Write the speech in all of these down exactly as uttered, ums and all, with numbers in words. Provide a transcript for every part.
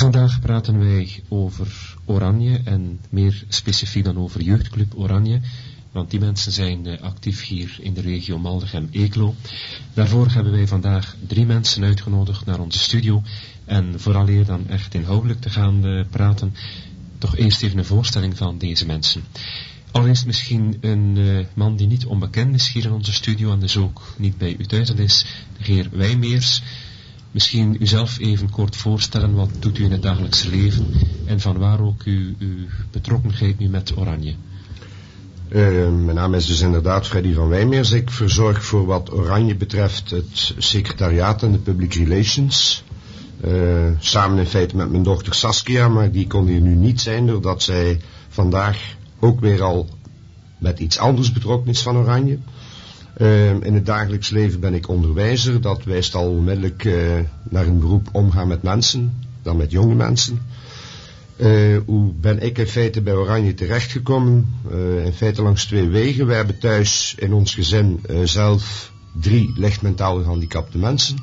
Vandaag praten wij over Oranje en meer specifiek dan over Jeugdclub Oranje, want die mensen zijn uh, actief hier in de regio Maldegem-Eeklo. Daarvoor hebben wij vandaag drie mensen uitgenodigd naar onze studio en vooraleer dan echt inhoudelijk te gaan uh, praten, toch eerst even een voorstelling van deze mensen. Allereerst misschien een uh, man die niet onbekend is hier in onze studio en dus ook niet bij u thuis, dat is de heer Wijmeers. Misschien uzelf even kort voorstellen, wat doet u in het dagelijkse leven en van waar ook uw, uw betrokkenheid nu met Oranje? Uh, mijn naam is dus inderdaad Freddy van Wijmeers. Ik verzorg voor wat Oranje betreft het secretariaat en de public relations. Uh, samen in feite met mijn dochter Saskia, maar die kon hier nu niet zijn doordat zij vandaag ook weer al met iets anders betrokken is van Oranje. Uh, in het dagelijks leven ben ik onderwijzer. Dat wijst al onmiddellijk uh, naar een beroep omgaan met mensen, dan met jonge mensen. Uh, hoe ben ik in feite bij Oranje terechtgekomen? Uh, in feite langs twee wegen. We hebben thuis in ons gezin uh, zelf drie licht mentaal gehandicapte mensen.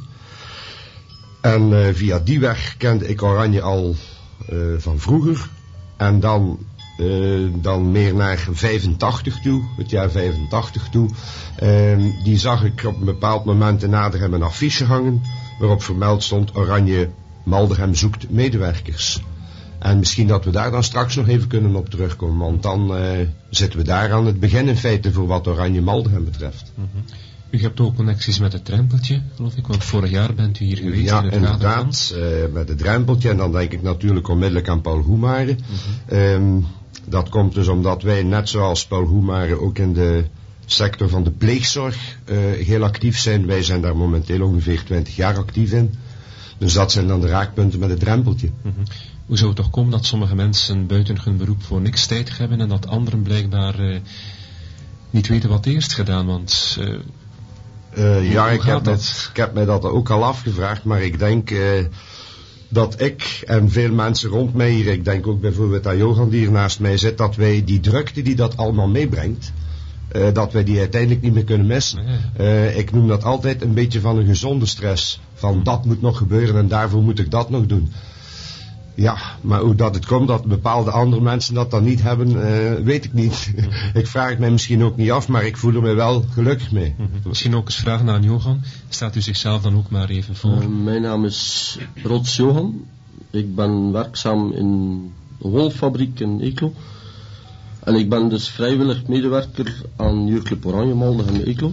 En uh, via die weg kende ik Oranje al uh, van vroeger. En dan... Uh, dan meer naar vijfentachtig toe, het jaar vijfentachtig toe. Uh, die zag ik op een bepaald moment in Adegem een affiche hangen, waarop vermeld stond: Oranje Maldegem zoekt medewerkers. En misschien dat we daar dan straks nog even kunnen op terugkomen, want dan uh, zitten we daar aan het begin in feite voor wat Oranje Maldegem betreft. Mm-hmm. U hebt ook connecties met het drempeltje, geloof ik, want vorig jaar bent u hier geweest. Ja, in het inderdaad, uh, met het drempeltje, en dan denk ik natuurlijk onmiddellijk aan Paul Hoemare. Mm-hmm. Um, Dat komt dus omdat wij, net zoals Paul Hoemare, ook in de sector van de pleegzorg uh, heel actief zijn. Wij zijn daar momenteel ongeveer twintig jaar actief in. Dus dat zijn dan de raakpunten met het drempeltje. Mm-hmm. Hoe zou het toch komen dat sommige mensen buiten hun beroep voor niks tijd hebben en dat anderen blijkbaar uh, niet weten wat eerst gedaan? Want uh, uh, ja, ik heb, dat? het, ik heb mij dat ook al afgevraagd, maar ik denk... Uh, dat ik en veel mensen rond mij hier, ik denk ook bijvoorbeeld aan Johan die hier naast mij zit, dat wij die drukte die dat allemaal meebrengt, uh, dat wij die uiteindelijk niet meer kunnen missen. Uh, ik noem dat altijd een beetje van een gezonde stress. Van dat moet nog gebeuren en daarvoor moet ik dat nog doen. Ja, maar hoe dat het komt dat bepaalde andere mensen dat dan niet hebben, uh, weet ik niet. Ik vraag het mij misschien ook niet af, maar ik voel er me wel gelukkig mee. Mm-hmm. Misschien ook eens vragen aan Johan. Staat u zichzelf dan ook maar even voor? Uh, mijn naam is Rots Johan. Ik ben werkzaam in een wolfabriek in Eeklo. En ik ben dus vrijwillig medewerker aan Jeugdclub Oranje Maldegem Eeklo.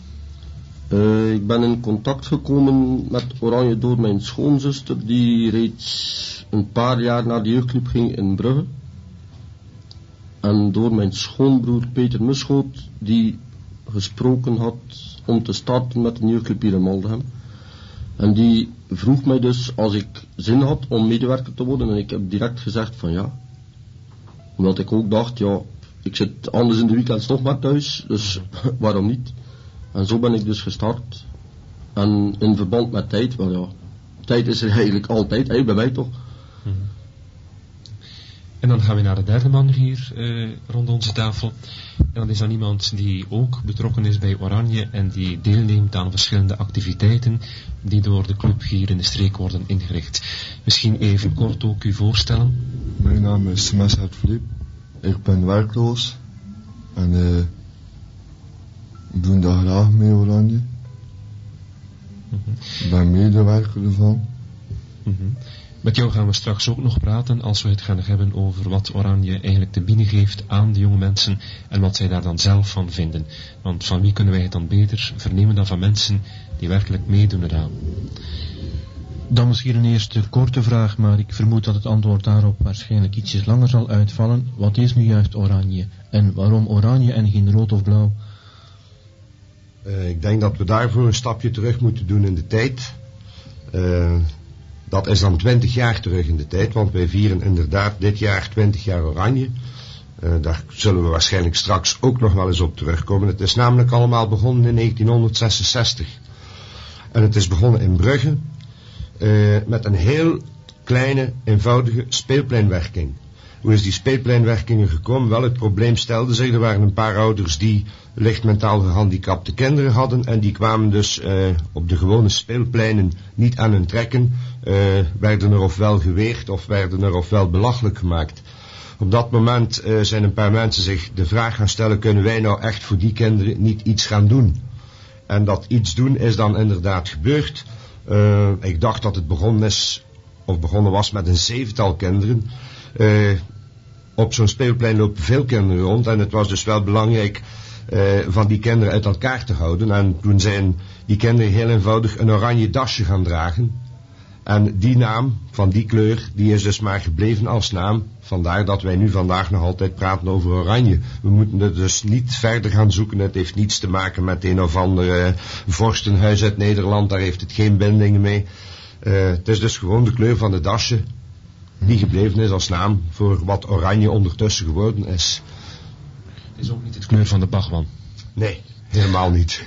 Uh, ik ben in contact gekomen met Oranje door mijn schoonzuster die reeds een paar jaar naar de jeugdclub ging in Brugge. En door mijn schoonbroer Peter Muschoot die gesproken had om te starten met een jeugdclub hier in Maldegem. En die vroeg mij dus als ik zin had om medewerker te worden en ik heb direct gezegd van ja. Omdat ik ook dacht ja, ik zit anders in de weekends toch maar thuis, dus waarom niet? En zo ben ik dus gestart. En in verband met tijd, wel ja, tijd is er eigenlijk altijd, hey, bij mij toch. Mm-hmm. En dan gaan we naar de derde man hier uh, rond onze tafel. En dat is dan iemand die ook betrokken is bij Oranje en die deelneemt aan verschillende activiteiten die door de club hier in de streek worden ingericht. Misschien even kort ook u voorstellen. Mijn naam is Messet Filip. Ik ben werkloos en uh, ik doe daar graag mee Oranje. Mm-hmm. Ik ben medewerker ervan. Mm-hmm. Met jou gaan we straks ook nog praten als we het gaan hebben over wat Oranje eigenlijk te bieden geeft aan de jonge mensen en wat zij daar dan zelf van vinden. Want van wie kunnen wij het dan beter vernemen dan van mensen die werkelijk meedoen eraan? Dan misschien een eerste korte vraag, maar ik vermoed dat het antwoord daarop waarschijnlijk ietsjes langer zal uitvallen. Wat is nu juist Oranje? En waarom Oranje en geen rood of blauw? Uh, ik denk dat we daarvoor een stapje terug moeten doen in de tijd. Uh, dat is dan twintig jaar terug in de tijd, want wij vieren inderdaad dit jaar twintig jaar Oranje. Uh, daar zullen we waarschijnlijk straks ook nog wel eens op terugkomen. Het is namelijk allemaal begonnen in negentienhonderdzesenzestig. En het is begonnen in Brugge uh, met een heel kleine, eenvoudige speelpleinwerking. Hoe is die speelpleinwerking gekomen? Wel, het probleem stelde zich, er waren een paar ouders die licht mentaal gehandicapte kinderen hadden en die kwamen dus uh, op de gewone speelpleinen niet aan hun trekken. uh, werden er ofwel geweerd of werden er ofwel belachelijk gemaakt. Op dat moment uh, zijn een paar mensen zich de vraag gaan stellen, kunnen wij nou echt voor die kinderen niet iets gaan doen? En dat iets doen is dan inderdaad gebeurd. Uh, ik dacht dat het begonnen is, of begonnen was met een zevental kinderen. Uh, op zo'n speelplein lopen veel kinderen rond en het was dus wel belangrijk uh, van die kinderen uit elkaar te houden. En toen zijn die kinderen heel eenvoudig een oranje dasje gaan dragen. En die naam van die kleur, die is dus maar gebleven als naam. Vandaar dat wij nu vandaag nog altijd praten over oranje. We moeten het dus niet verder gaan zoeken. Het heeft niets te maken met een of ander uh, vorstenhuis uit Nederland. Daar heeft het geen bindingen mee. Uh, het is dus gewoon de kleur van de dasje die gebleven is als naam voor wat oranje ondertussen geworden is. Het is ook niet de kleur van de Bachman. Nee, helemaal niet.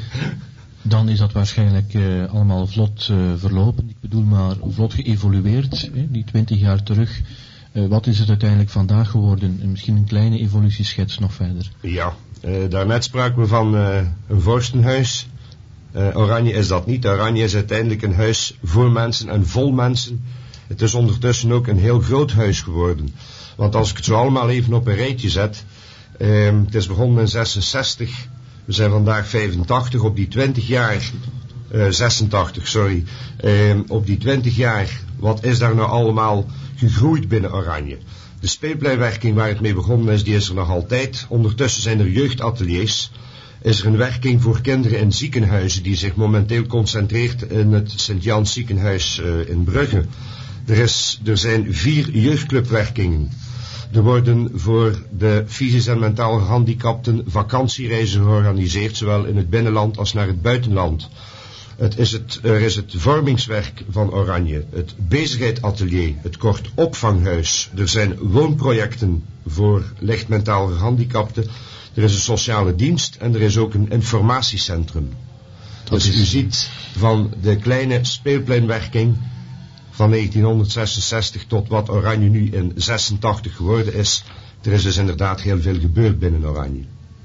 Dan is dat waarschijnlijk uh, allemaal vlot uh, verlopen. Ik bedoel maar vlot geëvolueerd, hè, die twintig jaar terug. Uh, wat is het uiteindelijk vandaag geworden? En misschien een kleine evolutieschets nog verder. Ja, uh, daarnet spraken we van uh, een vorstenhuis. Uh, oranje is dat niet. Oranje is uiteindelijk een huis voor mensen en vol mensen. Het is ondertussen ook een heel groot huis geworden. Want als ik het zo allemaal even op een rijtje zet. Uh, het is begonnen in zesenzestig. We zijn vandaag vijfentachtig. Op die twintig jaar... Uh, zesentachtig, sorry. Uh, op die twintig jaar, wat is daar nou allemaal gegroeid binnen Oranje? De speelpleinwerking waar het mee begonnen is, die is er nog altijd. Ondertussen zijn er jeugdateliers. Is er een werking voor kinderen in ziekenhuizen die zich momenteel concentreert in het Sint-Jans ziekenhuis uh, in Brugge. Er, is, er zijn vier jeugdclubwerkingen. Er worden voor de fysisch en mentaal gehandicapten vakantiereizen georganiseerd, zowel in het binnenland als naar het buitenland. Het is het, er is het vormingswerk van Oranje, het bezigheidatelier, het kort opvanghuis. Er zijn woonprojecten voor licht mentaal gehandicapten. Er is een sociale dienst en er is ook een informatiecentrum. Dat dus is... u ziet van de kleine speelpleinwerking van negentienhonderdzesenzestig tot wat Oranje nu in zesentachtig geworden is. Er is dus inderdaad heel veel gebeurd binnen Oranje.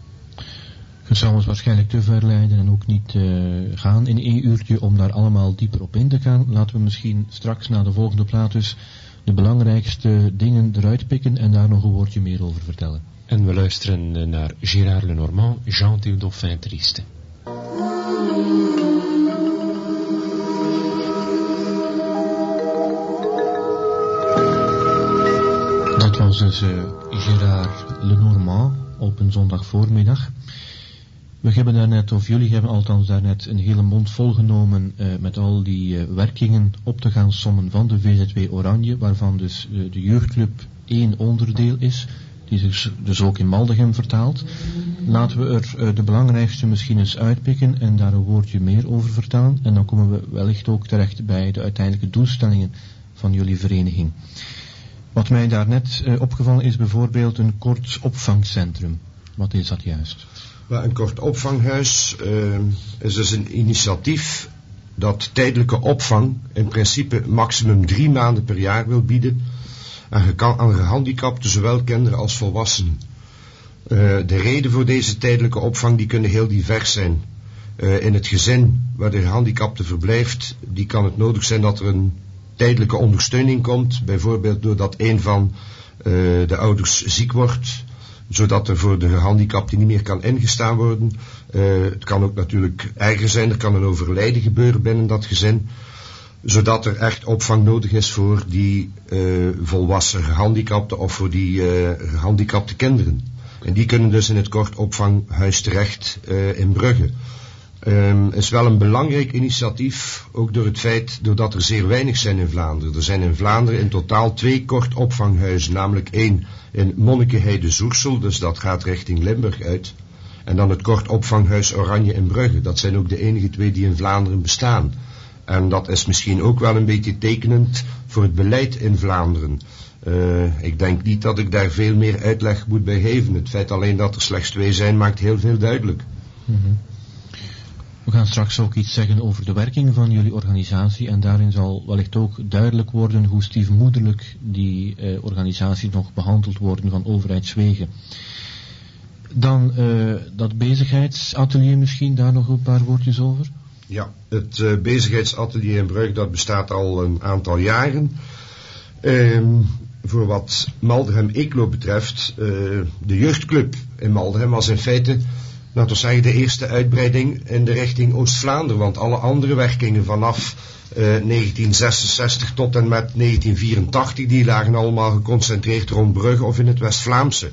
Het zou ons waarschijnlijk te ver leiden en ook niet uh, gaan in één uurtje om daar allemaal dieper op in te gaan. Laten we misschien straks na de volgende plaat dus de belangrijkste dingen eruit pikken en daar nog een woordje meer over vertellen. En we luisteren naar Gérard Lenormand, Jean Théodoffin Triste. Dat was dus uh, Gérard Lenormand op een zondagvoormiddag. We hebben daarnet, of jullie hebben althans daarnet, een hele mond volgenomen uh, met al die uh, werkingen op te gaan sommen van de V Z W Oranje, waarvan dus uh, de jeugdclub één onderdeel is, die zich dus ook in Maldegem vertaalt. Laten we er uh, de belangrijkste misschien eens uitpikken en daar een woordje meer over vertellen. En dan komen we wellicht ook terecht bij de uiteindelijke doelstellingen van jullie vereniging. Wat mij daarnet uh, opgevallen is bijvoorbeeld een kort opvangcentrum. Wat is dat juist? Een kort opvanghuis uh, is dus een initiatief dat tijdelijke opvang in principe maximum drie maanden per jaar wil bieden aan, aan gehandicapten, zowel kinderen als volwassenen. Uh, de reden voor deze tijdelijke opvang die kunnen heel divers zijn. Uh, in het gezin waar de gehandicapte verblijft, die kan het nodig zijn dat er een tijdelijke ondersteuning komt, bijvoorbeeld doordat een van uh, de ouders ziek wordt, zodat er voor de gehandicapte niet meer kan ingestaan worden. Uh, het kan ook natuurlijk erger zijn, er kan een overlijden gebeuren binnen dat gezin, zodat er echt opvang nodig is voor die uh, volwassen gehandicapten of voor die uh, gehandicapte kinderen. En die kunnen dus in het kort opvanghuis terecht uh, in Brugge. Um, is wel een belangrijk initiatief, ook door het feit, doordat er zeer weinig zijn in Vlaanderen. Er zijn in Vlaanderen in totaal twee kort opvanghuizen, namelijk één in Monnikenheide-Zoersel, dus dat gaat richting Limburg uit. En dan het kort opvanghuis Oranje in Brugge. Dat zijn ook de enige twee die in Vlaanderen bestaan. En dat is misschien ook wel een beetje tekenend voor het beleid in Vlaanderen. Uh, ik denk niet dat ik daar veel meer uitleg moet bij geven. Het feit alleen dat er slechts twee zijn maakt heel veel duidelijk. Mm-hmm. We gaan straks ook iets zeggen over de werking van jullie organisatie en daarin zal wellicht ook duidelijk worden hoe stiefmoederlijk die eh, organisaties nog behandeld worden van overheidswegen. Dan uh, dat bezigheidsatelier misschien, daar nog een paar woordjes over? Ja, het uh, bezigheidsatelier in Brugge dat bestaat al een aantal jaren. Um, voor wat Maldegem-Eeklo betreft, uh, de jeugdclub in Maldegem was in feite, laten we zeggen, de eerste uitbreiding in de richting Oost-Vlaanderen. Want alle andere werkingen vanaf uh, negentien zesenzestig tot en met negentien vierentachtig, die lagen allemaal geconcentreerd rond Brugge of in het West-Vlaamse.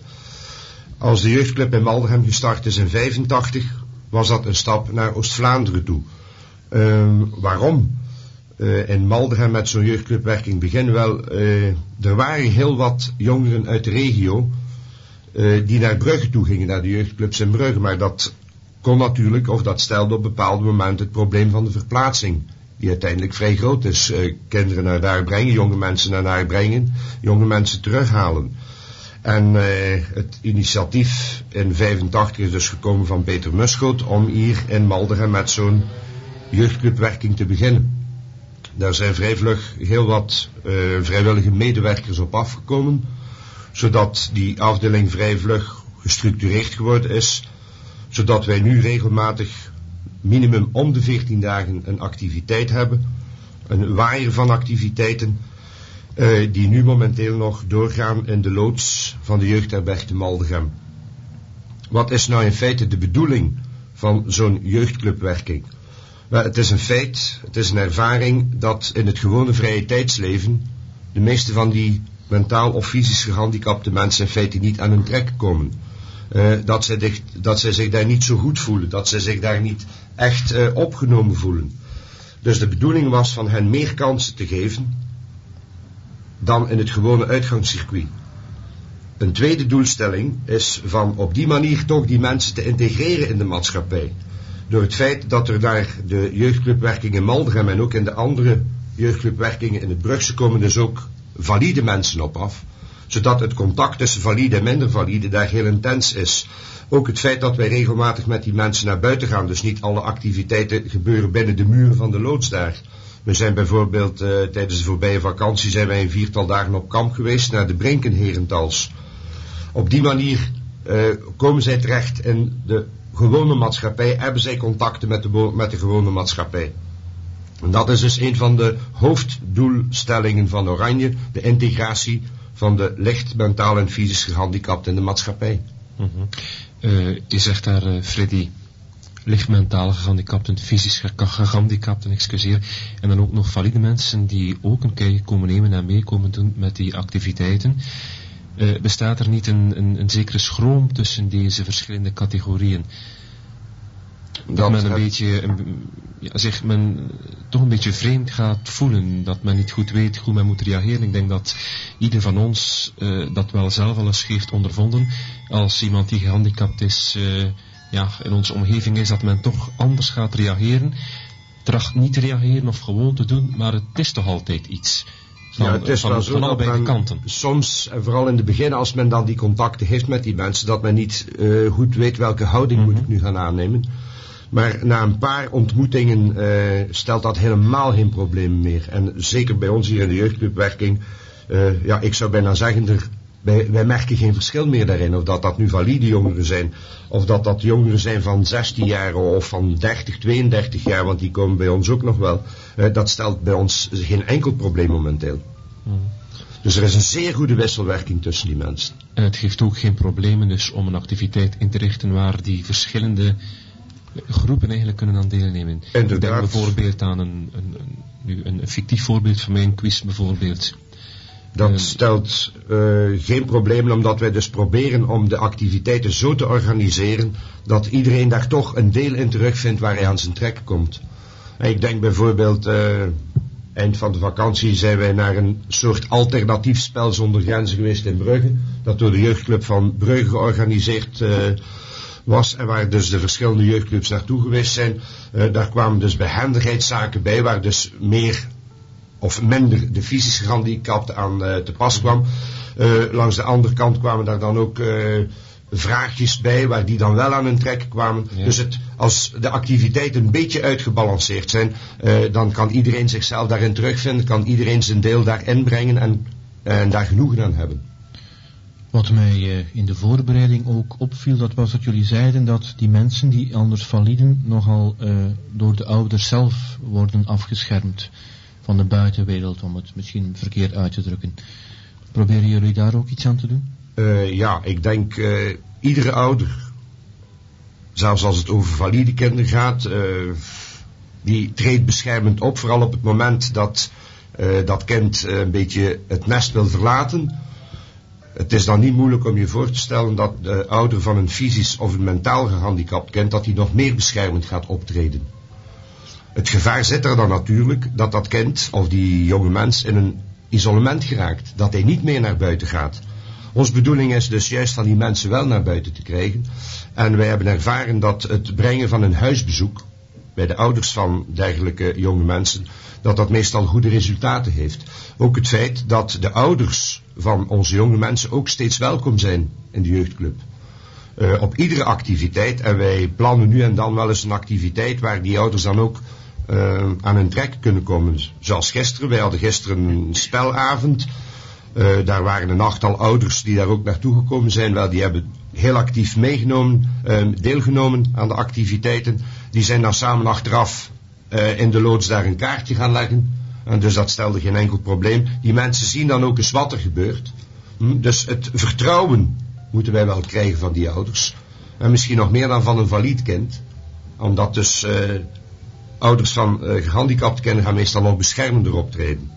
Als de jeugdclub in Maldegem gestart is in vijfentachtig, was dat een stap naar Oost-Vlaanderen toe. Uh, waarom? Uh, in Maldegem met zo'n jeugdclubwerking beginnen wel. Uh, er waren heel wat jongeren uit de regio uh, die naar Brugge toe gingen, naar de jeugdclubs in Brugge. Maar dat kon natuurlijk, of dat stelde op bepaalde momenten het probleem van de verplaatsing, die uiteindelijk vrij groot is. Uh, kinderen naar daar brengen, jonge mensen naar daar brengen, jonge mensen terughalen. En uh, het initiatief in vijfentachtig is dus gekomen van Peter Muschoot om hier in Maldegem met zo'n jeugdclubwerking te beginnen. Daar zijn vrij vlug heel wat uh, vrijwillige medewerkers op afgekomen, zodat die afdeling vrij vlug gestructureerd geworden is, zodat wij nu regelmatig minimum om de veertien dagen een activiteit hebben, een waaier van activiteiten, uh, die nu momenteel nog doorgaan in de loods van de jeugdherberg te Maldegem. Wat is nou in feite de bedoeling van zo'n jeugdclubwerking? Wel, het is een feit, het is een ervaring dat in het gewone vrije tijdsleven de meeste van die mentaal of fysisch gehandicapte mensen in feite niet aan hun trek komen. Uh, dat, zij dicht, dat zij zich daar niet zo goed voelen, dat zij zich daar niet echt uh, opgenomen voelen. Dus de bedoeling was van hen meer kansen te geven dan in het gewone uitgangscircuit. Een tweede doelstelling is van op die manier toch die mensen te integreren in de maatschappij. Door het feit dat er daar de jeugdclubwerking in Maldegem en ook in de andere jeugdclubwerkingen in het Brugse komen dus ook valide mensen op af. Zodat het contact tussen valide en minder valide daar heel intens is. Ook het feit dat wij regelmatig met die mensen naar buiten gaan. Dus niet alle activiteiten gebeuren binnen de muren van de loods daar. We zijn bijvoorbeeld uh, tijdens de voorbije vakantie zijn wij een viertal dagen op kamp geweest naar de Brinkenherentals. Op die manier uh, komen zij terecht in de gewone maatschappij, hebben zij contacten met de, met de gewone maatschappij. En dat is dus een van de hoofddoelstellingen van Oranje, de integratie van de licht mentaal en fysisch gehandicapten in de maatschappij. Mm-hmm. uh, je zegt daar, uh, Freddy, licht mentaal gehandicapten, fysisch gehandicapten, excuseer, en dan ook nog valide mensen die ook een kijkje komen nemen en mee komen doen met die activiteiten. Uh, bestaat er niet een, een, een zekere schroom tussen deze verschillende categorieën? Dat, dat men een het... beetje, een, ja, zich men toch een beetje vreemd gaat voelen, dat men niet goed weet hoe men moet reageren. Ik denk dat ieder van ons uh, dat wel zelf al eens heeft ondervonden. Als iemand die gehandicapt is, uh, ja, in onze omgeving is, dat men toch anders gaat reageren. Tracht niet te reageren of gewoon te doen, maar het is toch altijd iets. Van, ja, het is van, wel zo van dat allebei men de kanten. Soms, en vooral in het begin, als men dan die contacten heeft met die mensen, dat men niet uh, goed weet welke houding mm-hmm. moet ik nu gaan aannemen. Maar na een paar ontmoetingen uh, stelt dat helemaal geen probleem meer. En zeker bij ons hier in de jeugdclubwerking, uh, ja, ik zou bijna zeggen, er, wij, wij merken geen verschil meer daarin. Of dat dat nu valide jongeren zijn, of dat dat jongeren zijn van zestien jaar of van dertig, tweeëndertig jaar, want die komen bij ons ook nog wel. Uh, dat stelt bij ons geen enkel probleem momenteel. Mm. Dus er is een zeer goede wisselwerking tussen die mensen. En het geeft ook geen problemen dus om een activiteit in te richten waar die verschillende groepen eigenlijk kunnen aan deelnemen. Inderdaad. Ik denk bijvoorbeeld aan een, een, een, een, een fictief voorbeeld van mijn quiz bijvoorbeeld. Dat uh, stelt uh, geen problemen, omdat wij dus proberen om de activiteiten zo te organiseren dat iedereen daar toch een deel in terugvindt waar hij aan zijn trek komt. En ik denk bijvoorbeeld, uh, eind van de vakantie zijn wij naar een soort alternatief spel zonder grenzen geweest in Brugge, dat door de jeugdclub van Brugge georganiseerd uh, was en waar dus de verschillende jeugdclubs naartoe geweest zijn. Uh, daar kwamen dus behendigheidszaken bij, waar dus meer of minder de fysisch gehandicapten aan uh, te pas kwam. Uh, langs de andere kant kwamen daar dan ook uh, vraagjes bij, waar die dan wel aan hun trek kwamen. Ja. Dus het, als de activiteiten een beetje uitgebalanceerd zijn, uh, dan kan iedereen zichzelf daarin terugvinden, kan iedereen zijn deel daarin brengen en, en daar genoegen aan hebben. Wat mij uh, in de voorbereiding ook opviel, dat was dat jullie zeiden dat die mensen die anders validen nogal uh, door de ouders zelf worden afgeschermd van de buitenwereld, om het misschien verkeerd uit te drukken. Proberen jullie daar ook iets aan te doen? Uh, ja, ik denk uh, iedere ouder, zelfs als het over valide kinderen gaat, uh, die treedt beschermend op, vooral op het moment dat uh, dat kind uh, een beetje het nest wil verlaten. Het is dan niet moeilijk om je voor te stellen dat de ouder van een fysisch of een mentaal gehandicapt kind, dat hij nog meer beschermend gaat optreden. Het gevaar zit er dan natuurlijk dat dat kind of die jonge mens in een isolement geraakt, dat hij niet meer naar buiten gaat. Onze bedoeling is dus juist van die mensen wel naar buiten te krijgen. En wij hebben ervaren dat het brengen van een huisbezoek bij de ouders van dergelijke jonge mensen, dat dat meestal goede resultaten heeft. Ook het feit dat de ouders van onze jonge mensen ook steeds welkom zijn in de jeugdclub. Uh, op iedere activiteit, en wij plannen nu en dan wel eens een activiteit waar die ouders dan ook uh, aan hun trek kunnen komen. Zoals gisteren, wij hadden gisteren een spelavond. Uh, daar waren een achttal ouders die daar ook naartoe gekomen zijn. Wel, die hebben heel actief meegenomen, uh, deelgenomen aan de activiteiten. Die zijn dan samen achteraf uh, in de loods daar een kaartje gaan leggen. En dus dat stelde geen enkel probleem. Die mensen zien dan ook eens wat er gebeurt. Hm? Dus het vertrouwen moeten wij wel krijgen van die ouders. En misschien nog meer dan van een valide kind. Omdat dus uh, ouders van uh, gehandicapte kinderen gaan meestal nog beschermender optreden.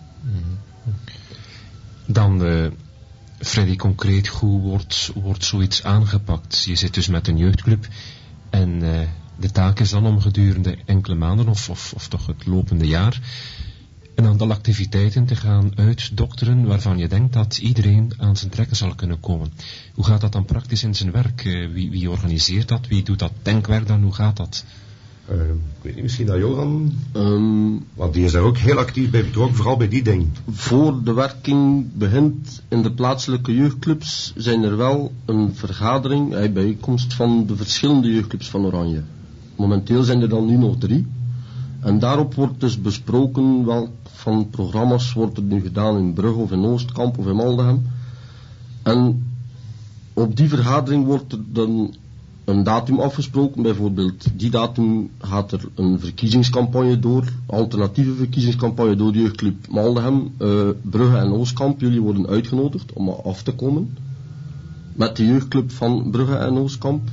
Dan, uh, Freddy, concreet, hoe wordt, wordt zoiets aangepakt? Je zit dus met een jeugdclub en uh, de taak is dan om gedurende enkele maanden of, of, of toch het lopende jaar een aantal activiteiten te gaan uitdokteren waarvan je denkt dat iedereen aan zijn trekken zal kunnen komen. Hoe gaat dat dan praktisch in zijn werk? Uh, wie, wie organiseert dat? Wie doet dat denkwerk dan? Hoe gaat dat? Uh, ik weet niet, misschien dat Johan, um, want die is daar ook heel actief bij betrokken, vooral bij die dingen. Voor de werking begint in de plaatselijke jeugdclubs zijn er wel een vergadering, een bijeenkomst van de verschillende jeugdclubs van Oranje. Momenteel zijn er dan nu nog drie. En daarop wordt dus besproken welk van programma's wordt er nu gedaan in Brugge of in Oostkamp of in Maldegem. En op die vergadering wordt er dan een datum afgesproken, bijvoorbeeld die datum gaat er een verkiezingscampagne door, alternatieve verkiezingscampagne door de jeugdclub Maldegem, uh, Brugge en Oostkamp. Jullie worden uitgenodigd om af te komen met de jeugdclub van Brugge en Oostkamp.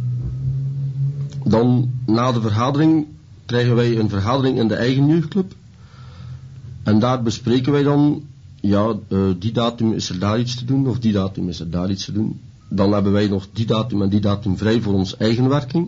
Dan na de vergadering krijgen wij een vergadering in de eigen jeugdclub en daar bespreken wij dan, ja, uh, die datum is er daar iets te doen of die datum is er daar iets te doen. Dan hebben wij nog die datum en die datum vrij voor onze eigen werking.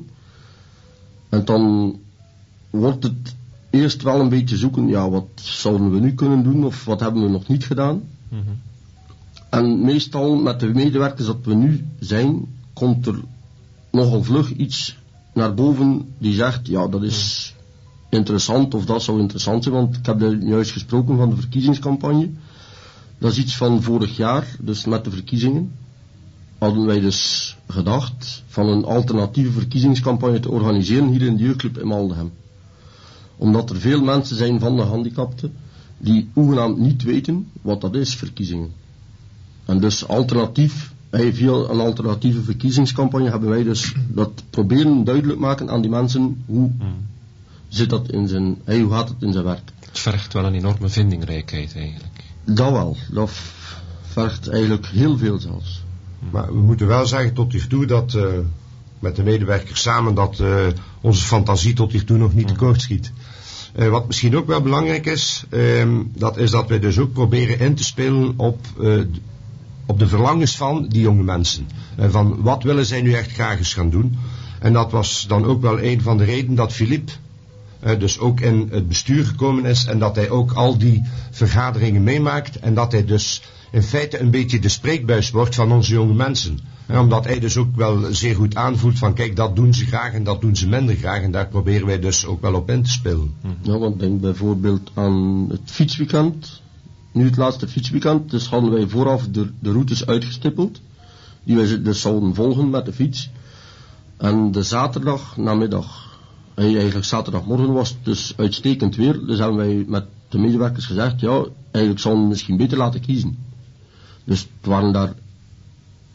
En dan wordt het eerst wel een beetje zoeken, ja, wat zouden we nu kunnen doen of wat hebben we nog niet gedaan. Mm-hmm. En meestal met de medewerkers dat we nu zijn, komt er nogal vlug iets naar boven die zegt, ja, dat is interessant of dat zou interessant zijn, want ik heb er juist gesproken van de verkiezingscampagne. Dat is iets van vorig jaar, dus met de verkiezingen. Hadden wij dus gedacht van een alternatieve verkiezingscampagne te organiseren hier in de jeugdclub in Maldegem. Omdat er veel mensen zijn van de gehandicapten die hoegenaamd niet weten wat dat is, verkiezingen. En dus alternatief, via een alternatieve verkiezingscampagne hebben wij dus dat proberen duidelijk maken aan die mensen hoe hmm. zit dat in zijn, hoe gaat het in zijn werk. Het vergt wel een enorme vindingrijkheid eigenlijk. Dat wel, dat vergt eigenlijk heel veel zelfs. Maar we moeten wel zeggen tot hiertoe dat uh, met de medewerkers samen dat uh, onze fantasie tot hiertoe nog niet tekort schiet. Uh, wat misschien ook wel belangrijk is, uh, dat is dat wij dus ook proberen in te spelen op, uh, op de verlangens van die jonge mensen. Uh, van wat willen zij nu echt graag eens gaan doen. En dat was dan ook wel een van de redenen dat Philippe uh, dus ook in het bestuur gekomen is en dat hij ook al die vergaderingen meemaakt en dat hij dus in feite een beetje de spreekbuis wordt van onze jonge mensen. En omdat hij dus ook wel zeer goed aanvoelt van kijk, dat doen ze graag en dat doen ze minder graag. En daar proberen wij dus ook wel op in te spelen. Ja, want denk bijvoorbeeld aan het fietsweekend. Nu het laatste fietsweekend, dus hadden wij vooraf de, de routes uitgestippeld. Die wij dus zouden volgen met de fiets. En de zaterdag namiddag, eigenlijk zaterdagmorgen was het dus uitstekend weer. Dus hebben wij met de medewerkers gezegd, ja, eigenlijk zouden we misschien beter laten kiezen. Dus het waren daar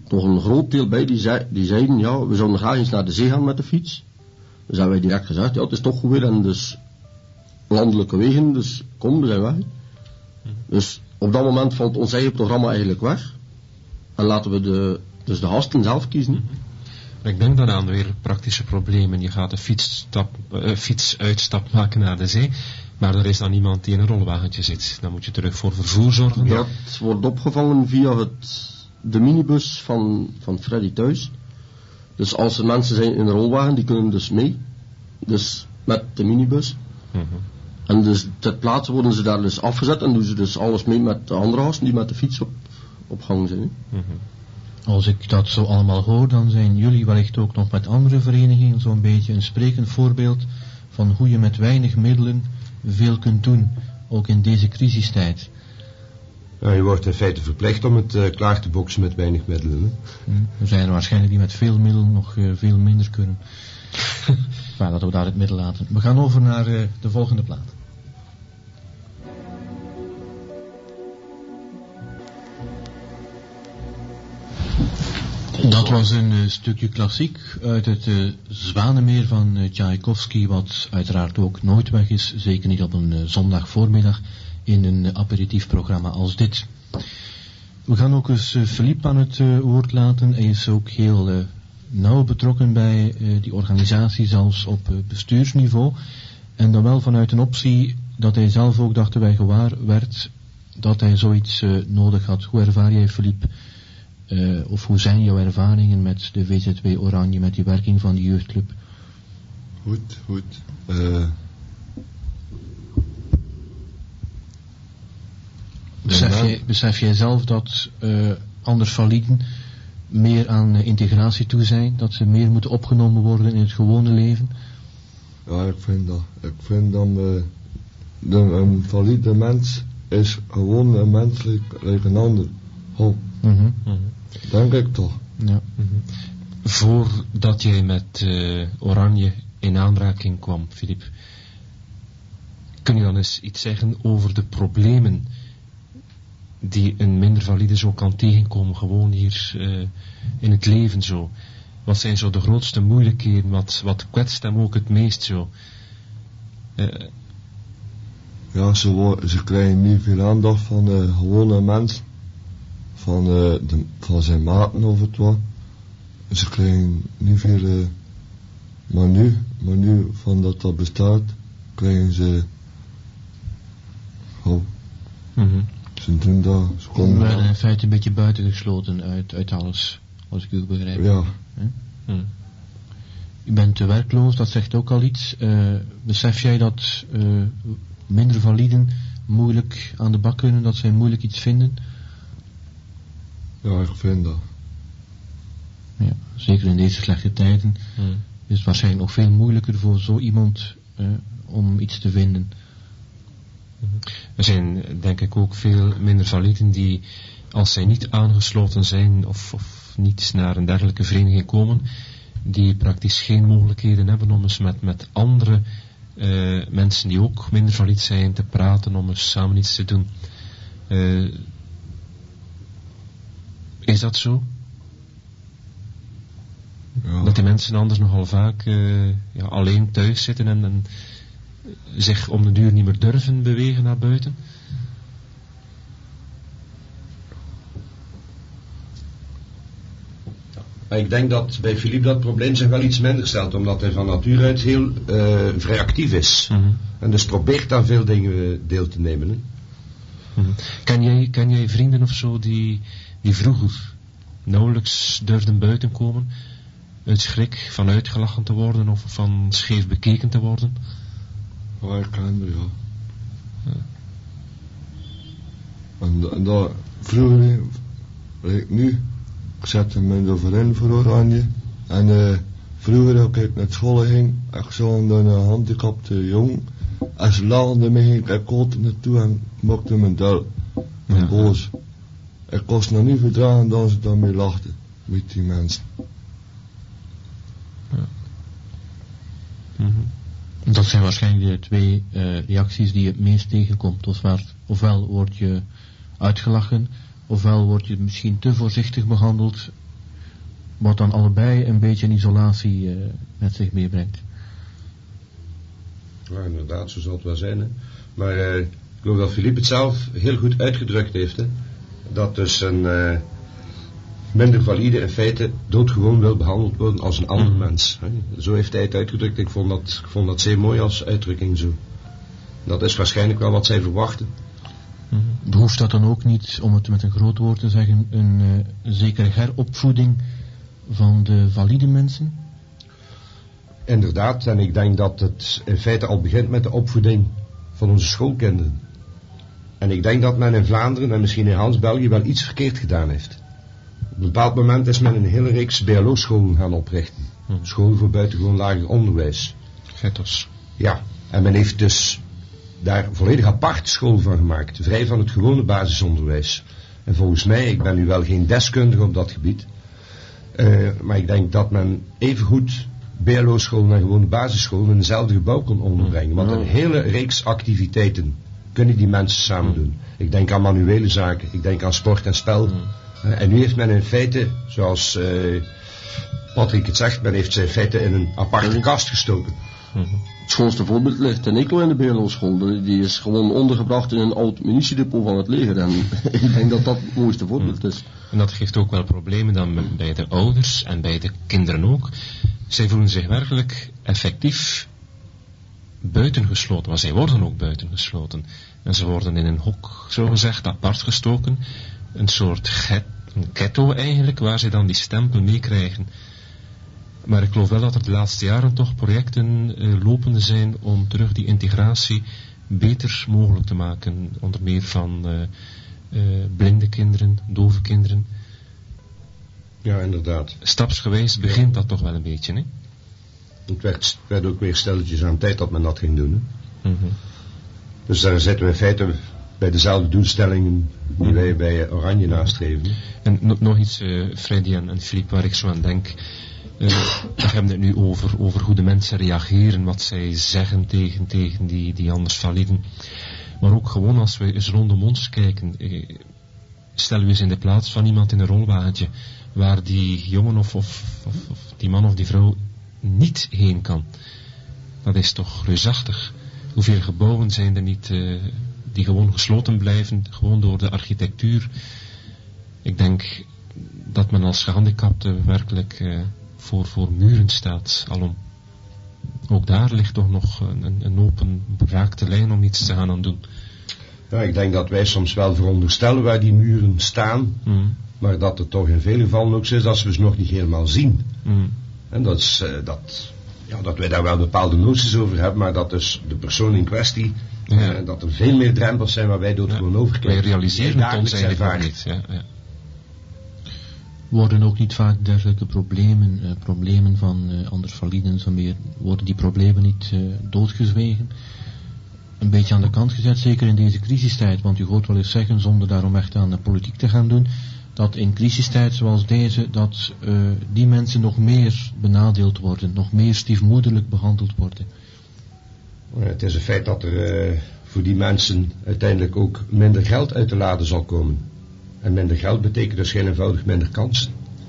toch een groot deel bij die, zei, die zeiden, ja, we zouden graag eens naar de zee gaan met de fiets. Dus hebben wij direct gezegd, ja, het is toch goed weer en dus landelijke wegen, dus kom, we zijn weg. Dus op dat moment valt ons eigen programma eigenlijk weg. En laten we de, dus de gasten zelf kiezen. Ik denk dan aan weer praktische problemen. Je gaat een fietsstap, uh, fietsuitstap maken naar de zee, maar er is dan iemand die in een rolwagentje zit. Dan moet je terug voor vervoer zorgen. Ja, het wordt opgevangen via het, de minibus van, van Freddy thuis. Dus als er mensen zijn in een rolwagen, die kunnen dus mee. Dus met de minibus. Mm-hmm. En dus ter plaatse worden ze daar dus afgezet en doen ze dus alles mee met de andere gasten die met de fiets op, op gang zijn. Mm-hmm. Als ik dat zo allemaal hoor, dan zijn jullie wellicht ook nog met andere verenigingen zo'n beetje een sprekend voorbeeld van hoe je met weinig middelen veel kunt doen, ook in deze crisistijd. Ja, je wordt in feite verplicht om het uh, klaar te boksen met weinig middelen. Hè? Hmm. Er zijn er waarschijnlijk die met veel middelen nog uh, veel minder kunnen. Maar laten we daar het middel laten. We gaan over naar uh, de volgende plaat. Dat was een uh, stukje klassiek uit het uh, Zwanemeer van uh, Tchaikovsky, wat uiteraard ook nooit weg is, zeker niet op een uh, zondagvoormiddag in een uh, aperitiefprogramma als dit. We gaan ook eens uh, Philippe aan het uh, woord laten. Hij is ook heel uh, nauw betrokken bij uh, die organisatie, zelfs op uh, bestuursniveau. En dan wel vanuit een optie dat hij zelf ook, dachten wij, gewaar werd dat hij zoiets uh, nodig had. Hoe ervaar jij, Philippe? Uh, of hoe zijn jouw ervaringen met de V Z W Oranje, met die werking van de jeugdclub? Goed, goed. Uh, besef, jij, besef jij zelf dat uh, anders validen meer aan uh, integratie toe zijn? Dat ze meer moeten opgenomen worden in het gewone leven? Ja, ik vind dat. Ik vind dat uh, de, een valide mens is gewoon een mens like een ander. Oh. Mm-hmm. Mm-hmm. Denk ik toch. Ja. Mm-hmm. Voordat jij met uh, Oranje in aanraking kwam, Philippe, kun je dan eens iets zeggen over de problemen die een minder valide zo kan tegenkomen, gewoon hier uh, in het leven zo? Wat zijn zo de grootste moeilijkheden? Wat, wat kwetst hem ook het meest zo? Uh, ja, ze, wo- ze krijgen niet veel aandacht van de gewone mens. Van, uh, de, van zijn maten of het wat. Ze krijgen niet veel, uh, maar nu, maar nu van dat dat bestaat, krijgen ze, oh, mm-hmm. ze doen dat, ze We komen. werden in feite een beetje buitengesloten uit, uit alles, als ik u begrijp. Ja. Hm? Mm. U bent te werkloos, dat zegt ook al iets. Uh, besef jij dat uh, minder validen moeilijk aan de bak kunnen, dat zij moeilijk iets vinden? Ja, ik vind dat. Ja, zeker in deze slechte tijden Mm. is het waarschijnlijk nog veel moeilijker voor zo iemand uh, om iets te vinden. Er zijn denk ik ook veel minder validen die, als zij niet aangesloten zijn of, of niet naar een dergelijke vereniging komen, die praktisch geen mogelijkheden hebben om eens met, met andere uh, mensen die ook minder valide zijn te praten, om eens samen iets te doen. Uh, is dat zo? Ja. Dat die mensen anders nogal vaak uh, ja, alleen thuis zitten en, en zich om de duur niet meer durven bewegen naar buiten? Maar ik denk dat bij Philippe dat probleem zich wel iets minder stelt, omdat hij van nature uit heel uh, vrij actief is. Mm-hmm. En dus probeert aan veel dingen deel te nemen. Hè? Mm-hmm. Ken jij, ken jij vrienden of zo die, die vroeger nauwelijks durfden buiten komen, uit schrik van uitgelachen te worden of van scheef bekeken te worden? Ja, ik ken dat, ja. Ja. En, en dat, vroeger, like nu, ik zette me erover in voor Oranje. En uh, vroeger, als ik naar school ging, ik zag een gehandicapte jongen. En ze lachten me heen, ik koot naartoe en maakte me dol. En Ja. boos. Ik kon het nog niet verdragen dat ze daarmee lachten. Met die mensen. Mm-hmm. Dat zijn waarschijnlijk de twee uh, reacties die je het meest tegenkomt. Ofwel, ofwel word je uitgelachen, ofwel word je misschien te voorzichtig behandeld wat dan allebei een beetje een isolatie uh, met zich meebrengt. Ja, inderdaad, zo zal het wel zijn. Hè. Maar uh, ik geloof dat Philippe het zelf heel goed uitgedrukt heeft. Hè. Dat dus een uh, minder valide in feite doodgewoon wil behandeld worden als een ander mm. mens. Hè. Zo heeft hij het uitgedrukt. Ik vond dat, ik vond dat zeer mooi als uitdrukking zo. Dat is waarschijnlijk wel wat zij verwachten. Mm-hmm. Behoeft dat dan ook niet, om het met een groot woord te zeggen, een uh, zekere heropvoeding van de valide mensen? Inderdaad, en ik denk dat het in feite al begint met de opvoeding van onze schoolkinderen. En ik denk dat men in Vlaanderen en misschien in Hans België wel iets verkeerd gedaan heeft. Op een bepaald moment is men een hele reeks B L O-scholen gaan oprichten. Hmm. Scholen voor buitengewoon lager onderwijs. Gettos. Ja, en men heeft dus daar volledig apart school van gemaakt. Vrij van het gewone basisonderwijs. En volgens mij, ik ben nu wel geen deskundige op dat gebied. Uh, maar ik denk dat men evengoed B L O-scholen en gewone basisscholen in hetzelfde gebouw kon onderbrengen. Want een hele reeks activiteiten kunnen die mensen samen doen. Ik denk aan manuele zaken, ik denk aan sport en spel. Uh, en nu heeft men in feite, zoals uh, Patrick het zegt, men heeft ze in feite in een aparte kast gestoken. Het schoonste voorbeeld ligt in Eeklo in de B L O-school. Die is gewoon ondergebracht in een oud munitiedepot van het leger. En ik denk dat dat het mooiste voorbeeld is. En dat geeft ook wel problemen dan bij de ouders en bij de kinderen ook. Zij voelen zich werkelijk effectief buitengesloten, maar zij worden ook buitengesloten. En ze worden in een hok, zogezegd, apart gestoken. Een soort get, een ghetto eigenlijk, waar ze dan die stempel meekrijgen. Maar ik geloof wel dat er de laatste jaren toch projecten uh, lopende zijn om terug die integratie beter mogelijk te maken. Onder meer van uh, uh, blinde kinderen, dove kinderen. Ja, inderdaad. Stapsgewijs begint dat toch wel een beetje, hè? Het werd, werd ook weer stilletjes aan tijd dat men dat ging doen. Hè? Mm-hmm. Dus daar zitten we in feite bij dezelfde doelstellingen die mm-hmm. wij bij Oranje nastreven. En no- nog iets, uh, Freddy en, en Philippe, waar ik zo aan denk. Uh, we hebben het nu over, over hoe de mensen reageren, wat zij zeggen tegen, tegen die, die anders validen. Maar ook gewoon als we eens rondom ons kijken, uh, stellen we eens in de plaats van iemand in een rolwagentje, waar die jongen of, of, of, of die man of die vrouw niet heen kan. Dat is toch reusachtig. Hoeveel gebouwen zijn er niet uh, die gewoon gesloten blijven, gewoon door de architectuur. Ik denk dat men als gehandicapte werkelijk uh, voor, voor muren staat, alom. Ook daar ligt toch nog een, een open braakte lijn om iets te gaan aan doen. Ja, ik denk dat wij soms wel veronderstellen waar die muren staan, mm. maar dat het toch in vele gevallen ook zo is dat we ze nog niet helemaal zien. Mm. En dat is uh, dat, ja, dat wij daar wel bepaalde noties over hebben, maar dat dus de persoon in kwestie, ja. uh, dat er veel meer drempels zijn waar wij door het ja. gewoon overkijken. Wij realiseren het ons eigenlijk niet. Ja, ja. Worden ook niet vaak dergelijke problemen, uh, problemen van uh, anders validen en zo meer, worden die problemen niet uh, doodgezwegen? Een beetje aan de kant gezet, zeker in deze crisistijd, want u hoort wel eens zeggen, zonder daarom echt aan de politiek te gaan doen, dat in crisistijd zoals deze, dat uh, die mensen nog meer benadeeld worden, nog meer stiefmoederlijk behandeld worden. Het is een feit dat er uh, voor die mensen uiteindelijk ook minder geld uit de lade zal komen. En minder geld betekent dus heel eenvoudig minder kansen.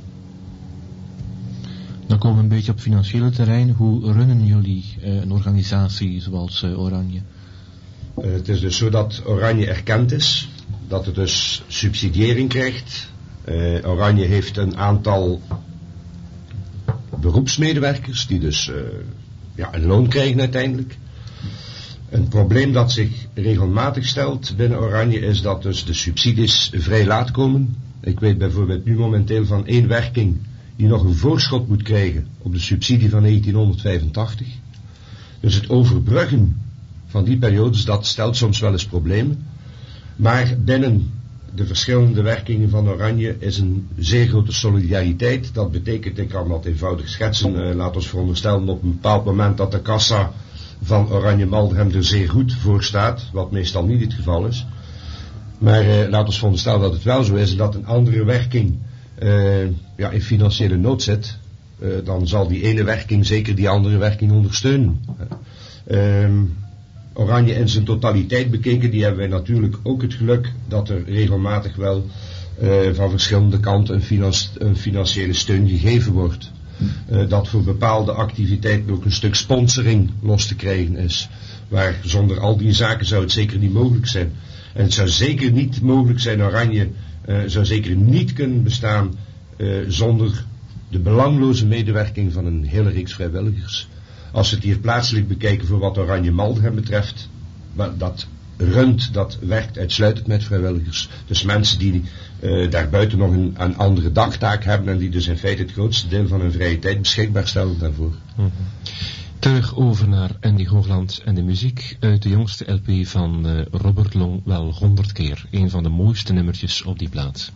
Dan komen we een beetje op het financiële terrein. Hoe runnen jullie uh, een organisatie zoals uh, Oranje? Uh, het is dus zo dat Oranje erkend is, dat het dus subsidiëring krijgt. Uh, Oranje heeft een aantal beroepsmedewerkers die dus uh, ja, een loon krijgen uiteindelijk. Een probleem dat zich regelmatig stelt binnen Oranje is dat dus de subsidies vrij laat komen. Ik weet bijvoorbeeld nu momenteel van één werking die nog een voorschot moet krijgen op de subsidie van negentienhonderdvijfentachtig. Dus het overbruggen van die periodes, dat stelt soms wel eens problemen. Maar binnen de verschillende werkingen van Oranje is een zeer grote solidariteit. Dat betekent, ik kan dat eenvoudig schetsen, uh, laat ons veronderstellen op een bepaald moment dat de kassa van Oranje Maldegem er zeer goed voor staat, wat meestal niet het geval is. Maar uh, laat ons veronderstellen dat het wel zo is, dat een andere werking uh, ja, in financiële nood zit, uh, dan zal die ene werking zeker die andere werking ondersteunen. Uh, um, Oranje in zijn totaliteit bekeken, die hebben wij natuurlijk ook het geluk dat er regelmatig wel uh, van verschillende kanten een, finance, een financiële steun gegeven wordt. Uh, dat voor bepaalde activiteiten ook een stuk sponsoring los te krijgen is. Waar zonder al die zaken zou het zeker niet mogelijk zijn. En het zou zeker niet mogelijk zijn, Oranje uh, zou zeker niet kunnen bestaan uh, zonder de belangloze medewerking van een hele reeks vrijwilligers. Als we het hier plaatselijk bekijken voor wat Oranje Maldegem betreft, dat runt, dat werkt uitsluitend met vrijwilligers. Dus mensen die uh, daarbuiten nog een, een andere dagtaak hebben en die dus in feite het grootste deel van hun vrije tijd beschikbaar stellen daarvoor. Mm-hmm. Terug over naar Andy Hoogland en de muziek uit de jongste L P van uh, Robert Long, wel honderd keer. Een van de mooiste nummertjes op die plaat.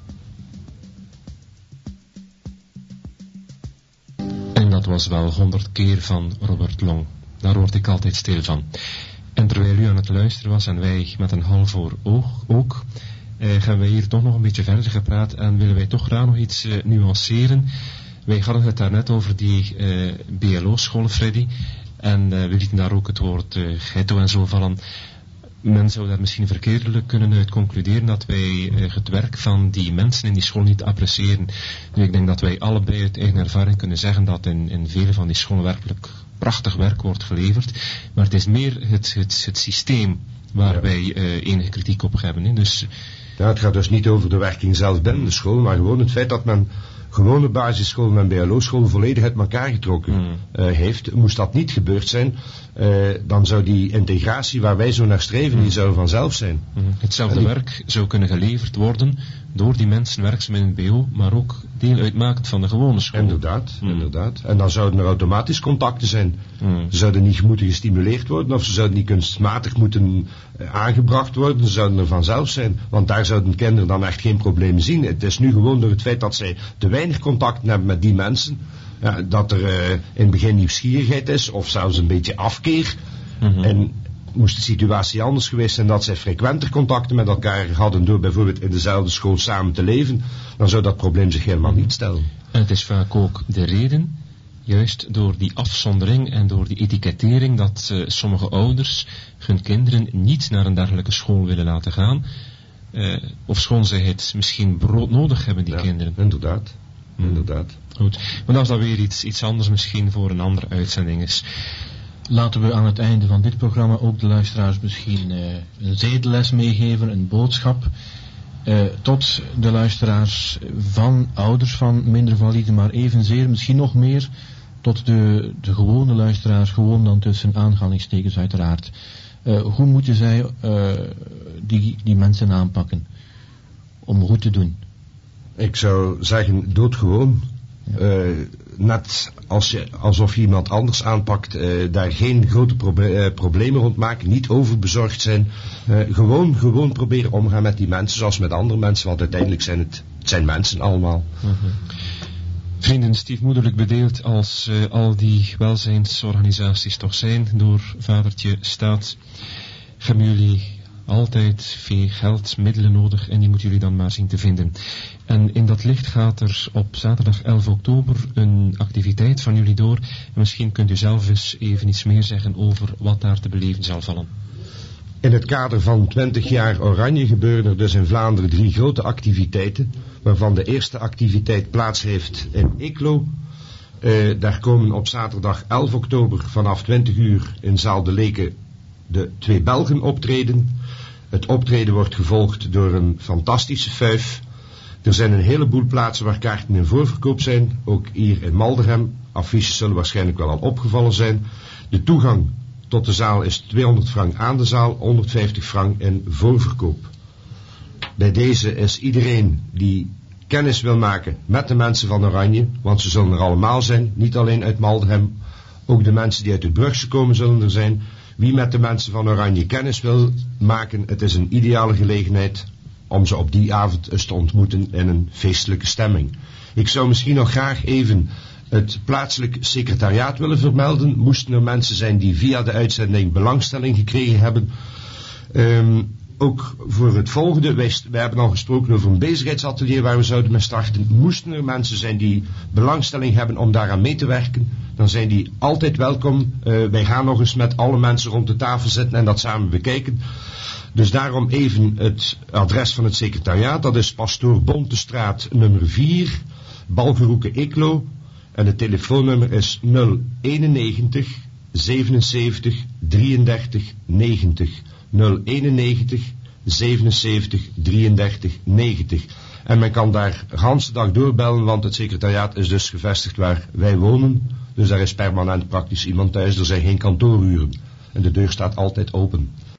En dat was wel honderd keer van Robert Long. Daar word ik altijd stil van. En terwijl u aan het luisteren was en wij met een half oor oog ook, eh, gaan wij hier toch nog een beetje verder gepraat en willen wij toch graag nog iets eh, nuanceren. Wij hadden het daarnet over die uh, B L O-school, Freddy. En uh, we lieten daar ook het woord uh, ghetto en zo vallen. Men zou daar misschien verkeerdelijk kunnen uit concluderen dat wij uh, het werk van die mensen in die school niet appreciëren. Nu, ik denk dat wij allebei uit eigen ervaring kunnen zeggen dat in, in vele van die scholen werkelijk prachtig werk wordt geleverd. Maar het is meer het, het, het systeem waar ja. wij uh, enige kritiek op hebben. Hè. Dus, ja, het gaat dus niet over de werking zelf binnen de school, maar gewoon het feit dat men gewone basisscholen en B L O-scholen volledig uit elkaar getrokken mm. uh, heeft. Moest dat niet gebeurd zijn, uh, dan zou die integratie waar wij zo naar streven, mm. die zou vanzelf zijn. Mm. Hetzelfde die... werk zou kunnen geleverd worden door die mensen werkzaam in het B O, maar ook deel uitmakend van de gewone school. Inderdaad, mm. inderdaad. En dan zouden er automatisch contacten zijn. Mm. Ze zouden niet moeten gestimuleerd worden, of ze zouden niet kunstmatig moeten uh, aangebracht worden, ze zouden er vanzelf zijn. Want daar zouden kinderen dan echt geen problemen zien. Het is nu gewoon door het feit dat zij te weinig contact hebben met die mensen, ja, dat er uh, in het begin nieuwsgierigheid is, of zelfs een beetje afkeer. Mm-hmm. En moest de situatie anders geweest zijn dat zij frequenter contacten met elkaar hadden door bijvoorbeeld in dezelfde school samen te leven, dan zou dat probleem zich helemaal niet stellen. En het is vaak ook de reden, juist door die afzondering en door die etikettering, dat uh, sommige ouders hun kinderen niet naar een dergelijke school willen laten gaan. Uh, of schoon zij het misschien broodnodig hebben, die ja, kinderen. Inderdaad. Hmm. Inderdaad. Goed. Maar dat is dan weer iets, iets anders misschien voor een andere uitzending is. Laten we aan het einde van dit programma ook de luisteraars misschien uh, een zedenles meegeven, een boodschap. Uh, tot de luisteraars van ouders van minder valide, maar evenzeer, misschien nog meer, tot de, de gewone luisteraars, gewoon dan tussen aanhalingstekens uiteraard. Uh, hoe moeten zij uh, die, die mensen aanpakken om goed te doen? Ik zou zeggen, doodgewoon. Ja. Uh, net als je, alsof je iemand anders aanpakt, uh, daar geen grote proble- uh, problemen rond maken, niet overbezorgd zijn. Uh, gewoon, gewoon proberen omgaan met die mensen zoals met andere mensen, want uiteindelijk zijn het, het zijn mensen allemaal. Uh-huh. Vrienden, stiefmoederlijk bedeeld als uh, al die welzijnsorganisaties toch zijn door vadertje staat, hebben jullie altijd veel geld, middelen nodig en die moeten jullie dan maar zien te vinden. En in dat licht gaat er op zaterdag elf oktober een activiteit van jullie door. En misschien kunt u zelf eens even iets meer zeggen over wat daar te beleven zal vallen. In het kader van twintig jaar Oranje gebeuren er dus in Vlaanderen drie grote activiteiten, waarvan de eerste activiteit plaats heeft in Eeklo. Uh, daar komen op zaterdag elf oktober vanaf twintig uur in Zaal de Leken de twee Belgen optreden. Het optreden wordt gevolgd door een fantastische fuif. Er zijn een heleboel plaatsen waar kaarten in voorverkoop zijn, ook hier in Maldegem. Affiches zullen waarschijnlijk wel al opgevallen zijn. De toegang tot de zaal is tweehonderd frank aan de zaal, honderdvijftig frank in voorverkoop. Bij deze is iedereen die kennis wil maken met de mensen van Oranje, want ze zullen er allemaal zijn, niet alleen uit Maldegem, ook de mensen die uit het Brugse komen zullen er zijn. Wie met de mensen van Oranje kennis wil maken, het is een ideale gelegenheid om ze op die avond eens te ontmoeten in een feestelijke stemming. Ik zou misschien nog graag even het plaatselijk secretariaat willen vermelden. Moesten er mensen zijn die via de uitzending belangstelling gekregen hebben. Um, ook voor het volgende, wij, wij hebben al gesproken over een bezigheidsatelier waar we zouden mee starten. Moesten er mensen zijn die belangstelling hebben om daaraan mee te werken, dan zijn die altijd welkom. Uh, wij gaan nog eens met alle mensen rond de tafel zitten en dat samen bekijken. Dus daarom even het adres van het secretariaat. Dat is Pastoor Bontestraat nummer vier, Balgeroeke Eeklo. En het telefoonnummer is nul eenennegentig zevenenzeventig drieëndertig negentig. nul eenennegentig zevenenzeventig drieëndertig negentig. En men kan daar de hele dag doorbellen, want het secretariaat is dus gevestigd waar wij wonen. Dus daar is permanent praktisch iemand thuis. Er zijn geen kantooruren. En de deur staat altijd open.